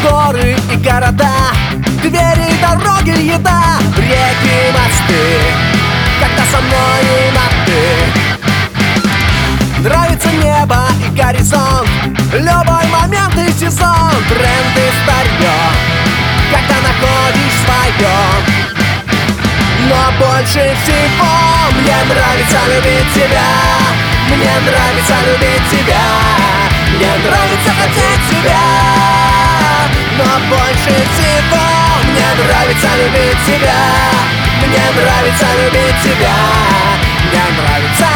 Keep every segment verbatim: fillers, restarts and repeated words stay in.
горы и города, двери, дороги, еда, реки, мосты, когда со мною на «ты». Нравится небо и горизонт, любой момент и сезон, тренды, старье, когда находишь свое. Но больше всего мне нравится любить тебя, мне нравится любить тебя, мне нравится хотеть тебя. Но больше всего мне нравится любить тебя, мне нравится любить тебя, мне нравится.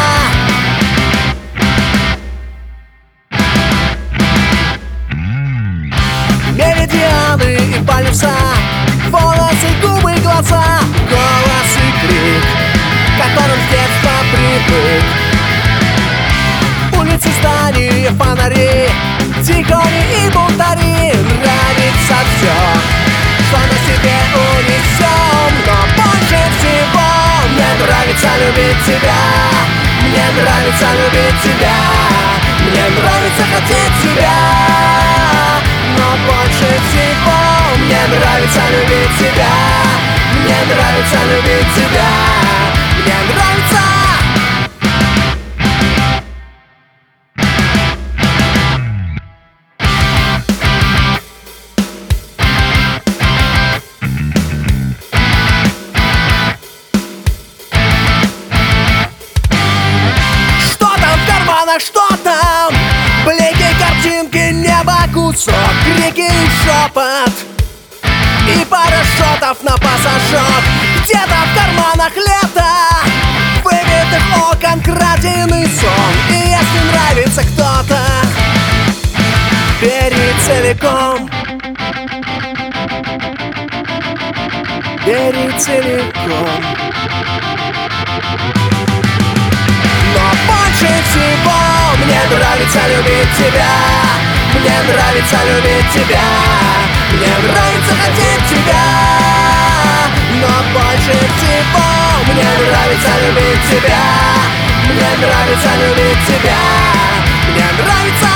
Меридианы и полюса, волосы, губы, глаза, голос и крик, к которым с детства привык. Улицы, здания, фонари, тихони и бунтари, нравится все, что на себе унесем. Но больше всего мне нравится любить тебя, мне нравится любить тебя, мне нравится хотеть тебя. Но больше всего мне нравится любить тебя, мне нравится любить тебя, мне нравится. Что там в карманах, что там? Блики, картинки, небо, кусок, крики и шепот, и пара шотов на пассажок. Где-то в карманах лето, выбитых окон краденый сон. И если нравится кто-то, бери целиком, бери целиком. Но больше всего мне нравится любить тебя, мне нравится любить тебя, мне нравится хотеть тебя. Но больше всего мне нравится любить тебя, мне нравится любить тебя, мне нравится.